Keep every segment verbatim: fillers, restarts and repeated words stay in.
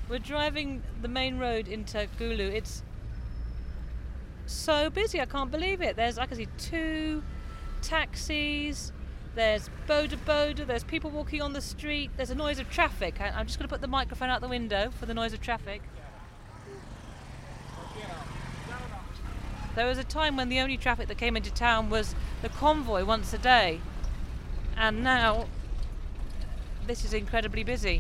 We're driving the main road into Gulu. It's so busy, I can't believe it. There's, I can see two taxis, there's boda boda, there's people walking on the street, there's a noise of traffic. I, I'm just going to put the microphone out the window for the noise of traffic. There was a time when the only traffic that came into town was the convoy once a day, and now this is incredibly busy.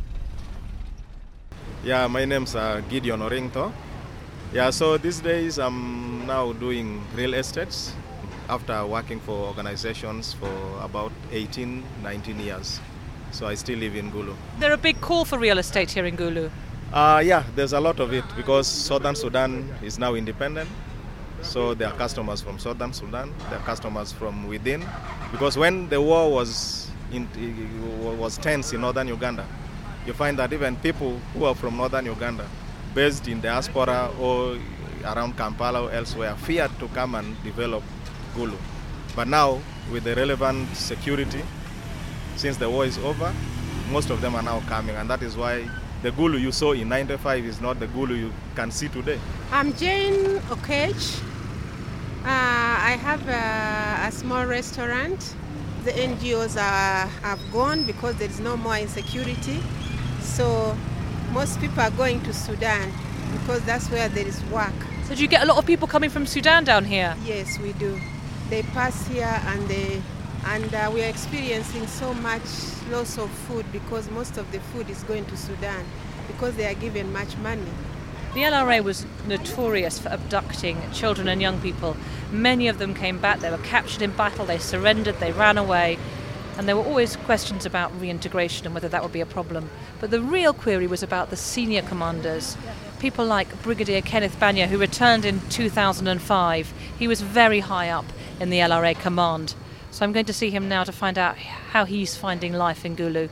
Yeah, my name's uh, Gideon Oringto. Yeah, so these days I'm now doing real estates after working for organizations for about eighteen, nineteen years. So I still live in Gulu. There a big call for real estate here in Gulu? Uh, yeah, there's a lot of it because Southern Sudan is now independent. So there are customers from Southern Sudan, there are customers from within. Because when the war was in, was tense in northern Uganda, you find that even people who are from northern Uganda, based in diaspora or around Kampala or elsewhere, feared to come and develop Gulu. But now, with the relevant security, since the war is over, most of them are now coming, and that is why the Gulu you saw in ninety-five is not the Gulu you can see today. I'm Jane Okech. Uh, I have a, a small restaurant. The N G Os are, have gone because there is no more insecurity. So most people are going to Sudan because that's where there is work. So do you get a lot of people coming from Sudan down here? Yes, we do. They pass here and they and uh, we are experiencing so much loss of food because most of the food is going to Sudan because they are given much money. The L R A was notorious for abducting children and young people. Many of them came back, they were captured in battle, they surrendered, they ran away, and there were always questions about reintegration and whether that would be a problem. But the real query was about the senior commanders, people like Brigadier Kenneth Banya, who returned in two thousand five. He was very high up in the L R A command. So I'm going to see him now to find out how he's finding life in Gulu.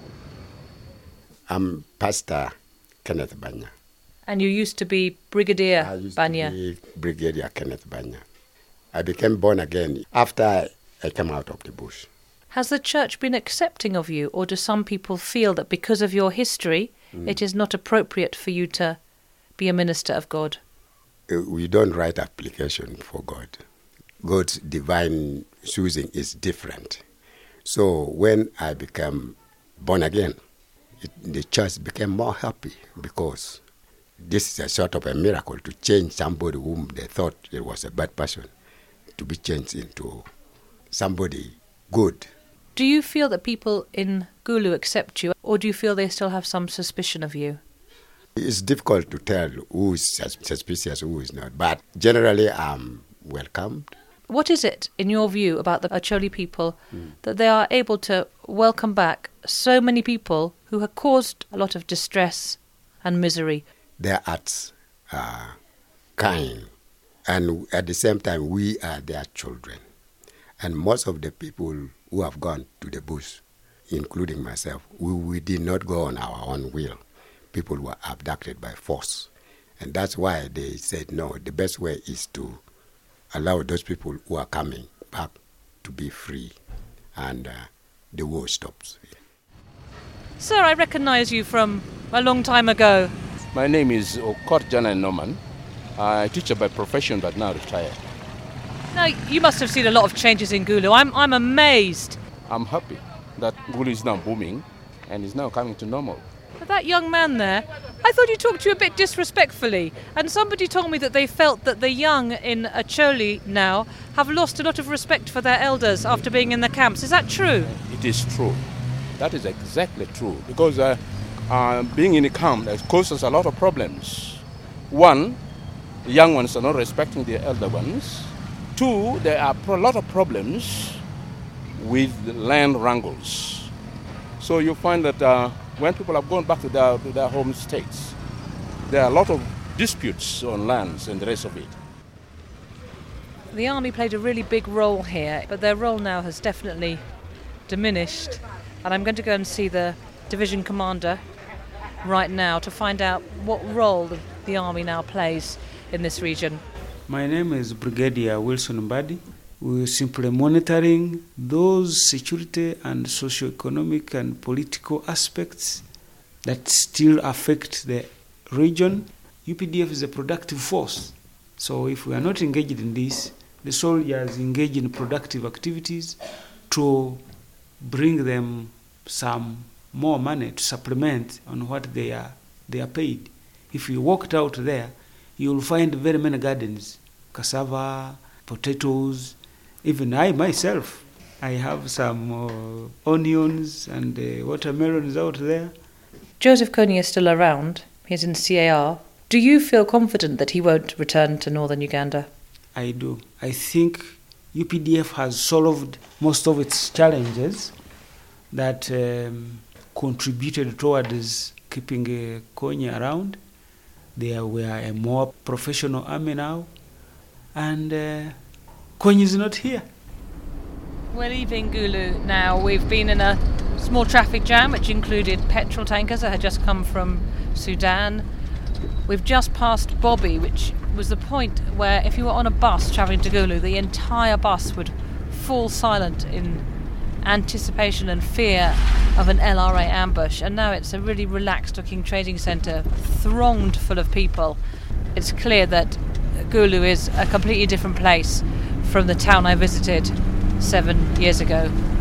I'm Pastor Kenneth Banya. And you used to be Brigadier I used Banya? to be Brigadier Kenneth Banya. I became born again after I came out of the bush. Has the church been accepting of you, or do some people feel that because of your history, Mm. it is not appropriate for you to be a minister of God? Uh, We don't write application for God. God's divine choosing is different. So when I became born again, it, the church became more happy because this is a sort of a miracle to change somebody whom they thought it was a bad person to be changed into somebody good. Do you feel that people in Gulu accept you, or do you feel they still have some suspicion of you? It's difficult to tell who is sus- suspicious, who is not, but generally I'm welcomed. What is it, in your view, about the Acholi people that they are able to welcome back so many people who have caused a lot of distress and misery? Their acts are kind, and at the same time, we are their children. And most of the people who have gone to the bush, including myself, we, we did not go on our own will. People were abducted by force. And that's why they said, no, the best way is to allow those people who are coming back to be free, and uh, the war stops. Sir, I recognise you from a long time ago. My name is Okot Jana Norman. I teacher by profession but now retired. Now, you must have seen a lot of changes in Gulu. I'm, I'm amazed. I'm happy that Gulu is now booming and is now coming to normal. But that young man there, I thought he talked to you a bit disrespectfully. And somebody told me that they felt that the young in Acholi now have lost a lot of respect for their elders after being in the camps. Is that true? It is true. That is exactly true. Because uh, uh, being in a camp has caused us a lot of problems. One, the young ones are not respecting their elder ones. Two, there are a lot of problems with land wrangles. So you find that uh, when people have gone back to their, to their home states, there are a lot of disputes on lands and the rest of it. The army played a really big role here, but their role now has definitely diminished. And I'm going to go and see the division commander right now to find out what role the, the army now plays in this region. My name is Brigadier Wilson Mbadi. We're simply monitoring those security and socio-economic and political aspects that still affect the region. U P D F is a productive force. So if we are not engaged in this, the soldiers engage in productive activities to bring them some more money to supplement on what they are they are paid. If you walked out there, you will find very many gardens, cassava, potatoes. Even I myself, I have some uh, onions and uh, watermelons out there. Joseph Kony is still around. He's in C A R. Do you feel confident that he won't return to northern Uganda? I do. I think U P D F has solved most of its challenges that um, contributed towards keeping uh, Kony around. They are, we are a more professional army now, and uh, Kony is not here. We're leaving Gulu now. We've been in a small traffic jam which included petrol tankers that had just come from Sudan. We've just passed Bobby, which was the point where if you were on a bus travelling to Gulu, the entire bus would fall silent in anticipation and fear of an L R A ambush. And now it's a really relaxed looking trading centre, thronged full of people. It's clear that Gulu is a completely different place from the town I visited seven years ago.